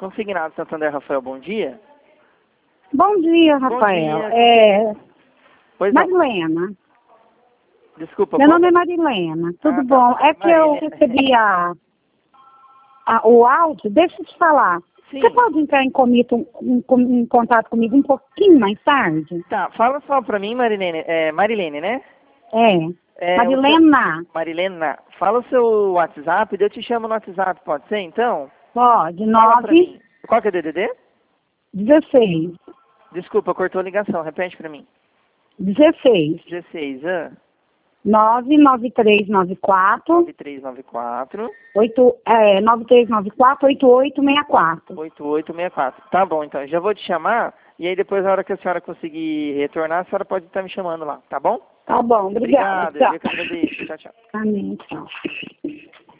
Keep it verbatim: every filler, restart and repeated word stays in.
Consignado Santander, Rafael, bom dia. Bom dia, Rafael. Bom dia. É... Pois não. Marilena. Desculpa. Meu qual- nome é Marilena. Tudo Ah, tá. bom? É que eu Marília. recebi a, a- o áudio. Deixa eu te falar. Sim. Você pode entrar em, comito, em, com- em contato comigo um pouquinho mais tarde? Tá, fala só pra mim, Marilene, é, Marilene, né? É. É, Marilena. o seu- Marilena, fala o seu WhatsApp, daí eu te chamo no WhatsApp, pode ser, então? Pode. Fala pra nove mim. Qual que é o D D D? dezesseis. Desculpa, cortou a ligação, repete pra mim. dezesseis. dezesseis, ah, nove nove três nove quatro nove três nove quatro, oito é, nove três nove quatro oito oito seis quatro. oito oito seis quatro. Tá bom, então, já vou te chamar, e aí depois, na hora que a senhora conseguir retornar, a senhora pode estar me chamando lá, tá bom? Tá bom, obrigada. Obrigado, eu que agradeço. Tchau, tchau. Amém. Tchau.